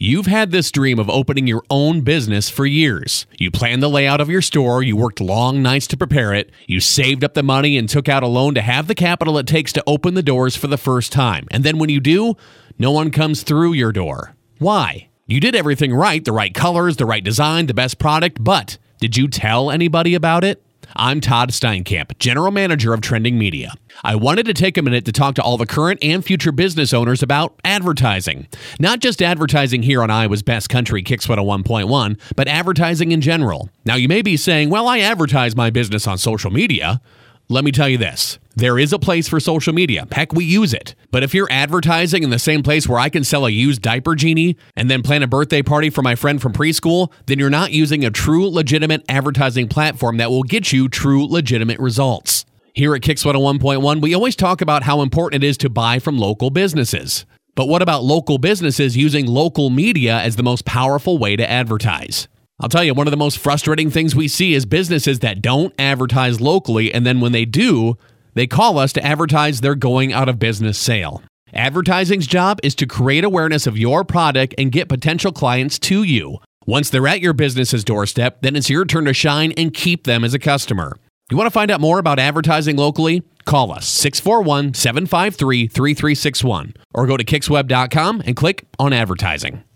You've had this dream of opening your own business for years. You planned the layout of your store, you worked long nights to prepare it, you saved up the money and took out a loan to have the capital it takes to open the doors for the first time. And then when you do, no one comes through your door. Why? You did everything right, the right colors, the right design, the best product, but did you tell anybody about it? I'm Todd Steinkamp, General Manager of Trending Media. I wanted to take a minute to talk to all the current and future business owners about advertising. Not just advertising here on Iowa's Best Country, Kicks 101.1, but advertising in general. Now, you may be saying, well, I advertise my business on social media. Let me tell you this. There is a place for social media. Heck, we use it. But if you're advertising in the same place where I can sell a used diaper genie and then plan a birthday party for my friend from preschool, then you're not using a true, legitimate advertising platform that will get you true, legitimate results. Here at Kicks 101.1, we always talk about how important it is to buy from local businesses. But what about local businesses using local media as the most powerful way to advertise? I'll tell you, one of the most frustrating things we see is businesses that don't advertise locally, and then when they do, they call us to advertise their going out of business sale. Advertising's job is to create awareness of your product and get potential clients to you. Once they're at your business's doorstep, then it's your turn to shine and keep them as a customer. You want to find out more about advertising locally? Call us 641-753-3361 or go to kicksweb.com and click on advertising.